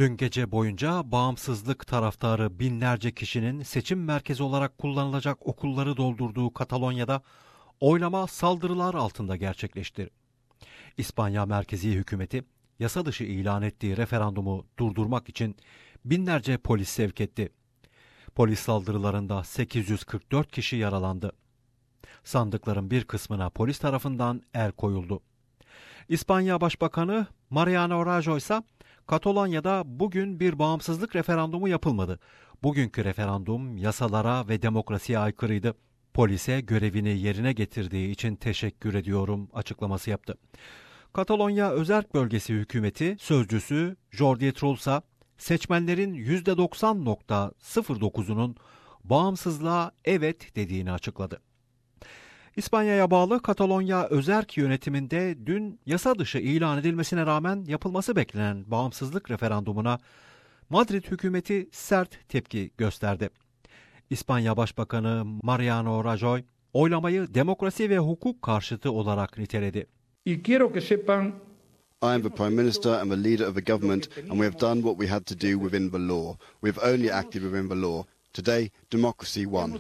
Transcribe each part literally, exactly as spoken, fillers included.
Dün gece boyunca bağımsızlık taraftarı binlerce kişinin seçim merkezi olarak kullanılacak okulları doldurduğu Katalonya'da oylama saldırılar altında gerçekleşti. İspanya merkezi hükümeti yasa dışı ilan ettiği referandumu durdurmak için binlerce polis sevk etti. Polis saldırılarında sekiz yüz kırk dört kişi yaralandı. Sandıkların bir kısmına polis tarafından el koyuldu. İspanya Başbakanı Mariano Rajoy ise Katalonya'da bugün bir bağımsızlık referandumu yapılmadı. Bugünkü referandum yasalara ve demokrasiye aykırıydı. Polise görevini yerine getirdiği için teşekkür ediyorum açıklaması yaptı. Katalonya Özerk Bölgesi Hükümeti sözcüsü Jordi Trullsa seçmenlerin yüzde doksan nokta sıfır dokuzunun bağımsızlığa evet dediğini açıkladı. İspanya'ya bağlı Katalonya Özerk yönetiminde dün yasa dışı ilan edilmesine rağmen yapılması beklenen bağımsızlık referandumuna Madrid hükümeti sert tepki gösterdi. İspanya Başbakanı Mariano Rajoy oylamayı demokrasi ve hukuk karşıtı olarak niteledi. Y quiero que sepan I am the Prime Minister and the leader of the government, and we have done what we had to do within the law. We have only acted within the law. Today, democracy won.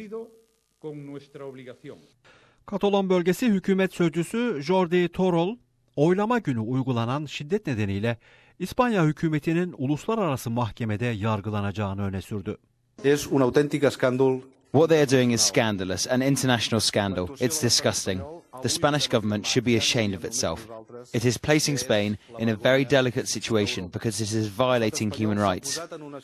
Katalon Bölgesi Hükümet Sözcüsü Jordi Torol, oylama günü uygulanan şiddet nedeniyle İspanya hükümetinin uluslararası mahkemede yargılanacağını öne sürdü. Es un auténtico escándalo. What they are doing is scandalous, an international scandal. It's disgusting. The Spanish government should be ashamed of itself. It is placing Spain in a very delicate situation because it is violating human rights.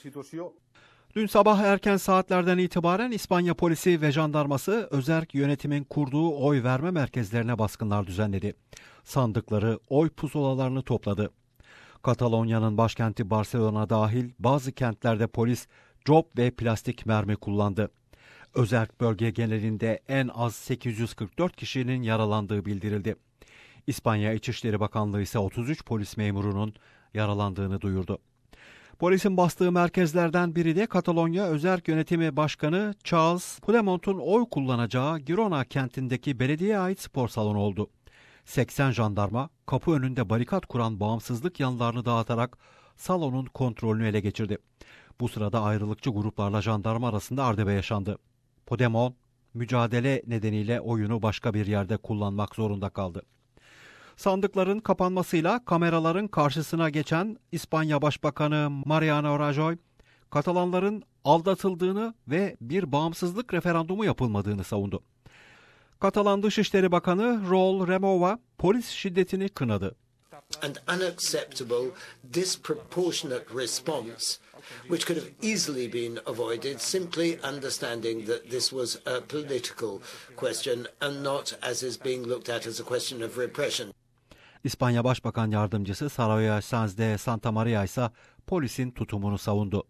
Dün sabah erken saatlerden itibaren İspanya polisi ve jandarması özerk yönetimin kurduğu oy verme merkezlerine baskınlar düzenledi. Sandıkları, oy pusulalarını topladı. Katalonya'nın başkenti Barcelona dahil bazı kentlerde polis cop ve plastik mermi kullandı. Özerk bölge genelinde en az sekiz yüz kırk dört kişinin yaralandığı bildirildi. İspanya İçişleri Bakanlığı ise otuz üç polis memurunun yaralandığını duyurdu. Polisin bastığı merkezlerden biri de Katalonya Özerk Yönetimi Başkanı Charles Puigdemont'un oy kullanacağı Girona kentindeki belediyeye ait spor salonu oldu. seksen jandarma kapı önünde barikat kuran bağımsızlık yanlarını dağıtarak salonun kontrolünü ele geçirdi. Bu sırada ayrılıkçı gruplarla jandarma arasında ardıbe yaşandı. Puigdemont mücadele nedeniyle oyunu başka bir yerde kullanmak zorunda kaldı. Sandıkların kapanmasıyla kameraların karşısına geçen İspanya Başbakanı Mariano Rajoy, Katalanların aldatıldığını ve bir bağımsızlık referandumu yapılmadığını savundu. Katalan Dışişleri Bakanı Raül Romeva polis şiddetini kınadı. An unacceptable, disproportionate response, which could have easily been avoided simply understanding that this was a political question and not as is being looked at as a question of repression. İspanya Başbakan Yardımcısı Soraya Sáenz de Santamaría ise polisin tutumunu savundu.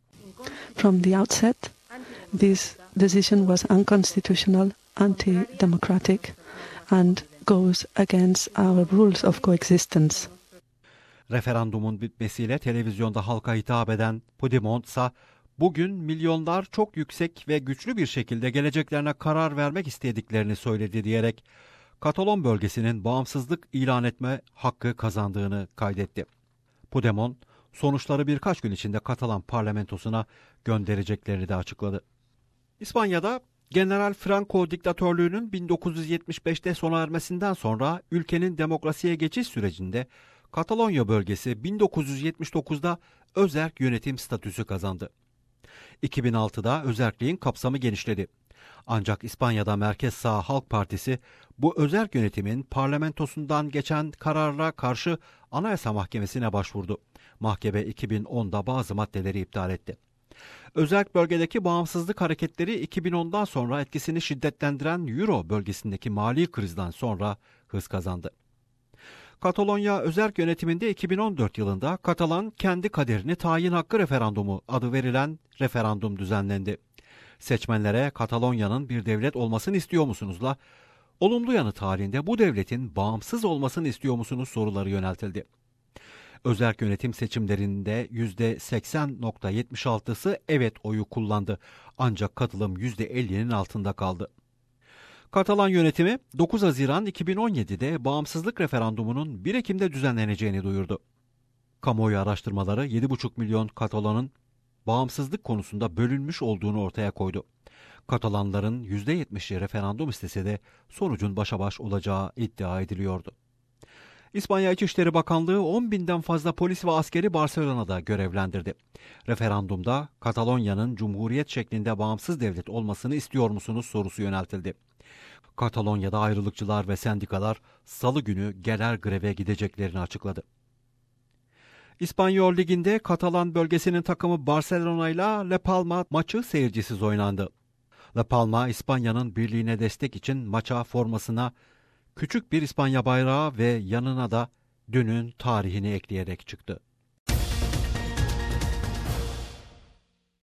From the outset, this decision was unconstitutional, anti-democratic and goes against our rules of coexistence. Referandumun bitmesiyle televizyonda halka hitap eden Puigdemont ise bugün milyonlar çok yüksek ve güçlü bir şekilde geleceklerine karar vermek istediklerini söyledi diyerek Katalon bölgesinin bağımsızlık ilan etme hakkı kazandığını kaydetti. Puigdemont sonuçları birkaç gün içinde Katalan parlamentosuna göndereceklerini de açıkladı. İspanya'da General Franco diktatörlüğünün bin dokuz yüz yetmiş beşte sona ermesinden sonra ülkenin demokrasiye geçiş sürecinde Katalonya bölgesi bin dokuz yüz yetmiş dokuzda özerk yönetim statüsü kazandı. iki bin altıda özerkliğin kapsamı genişledi. Ancak İspanya'da Merkez Sağ Halk Partisi bu özerk yönetimin parlamentosundan geçen kararla karşı Anayasa Mahkemesi'ne başvurdu. Mahkeme iki bin onda bazı maddeleri iptal etti. Özerk bölgedeki bağımsızlık hareketleri iki bin ondan sonra etkisini şiddetlendiren Euro bölgesindeki mali krizden sonra hız kazandı. Katalonya özerk yönetiminde iki bin on dört yılında Katalan kendi kaderini tayin hakkı referandumu adı verilen referandum düzenlendi. Seçmenlere Katalonya'nın bir devlet olmasını istiyor musunuzla olumlu yanıt halinde bu devletin bağımsız olmasını istiyor musunuz soruları yöneltildi. Özerk yönetim seçimlerinde yüzde seksen nokta yetmiş altısı evet oyu kullandı. Ancak katılım yüzde ellinin altında kaldı. Katalan yönetimi dokuz Haziran iki bin on yedide bağımsızlık referandumunun bir Ekim'de düzenleneceğini duyurdu. Kamuoyu araştırmaları yedi buçuk milyon Katalan'ın bağımsızlık konusunda bölünmüş olduğunu ortaya koydu. Katalanların yüzde yetmişi referandum istese de sonucun başa baş olacağı iddia ediliyordu. İspanya İçişleri Bakanlığı on binden fazla polis ve askeri Barcelona'da görevlendirdi. Referandumda Katalonya'nın cumhuriyet şeklinde bağımsız devlet olmasını istiyor musunuz sorusu yöneltildi. Katalonya'da ayrılıkçılar ve sendikalar salı günü genel greve gideceklerini açıkladı. İspanyol Ligi'nde Katalan bölgesinin takımı Barcelona ile La Palma maçı seyircisiz oynandı. La Palma, İspanya'nın birliğine destek için maça formasına küçük bir İspanya bayrağı ve yanına da dünün tarihini ekleyerek çıktı.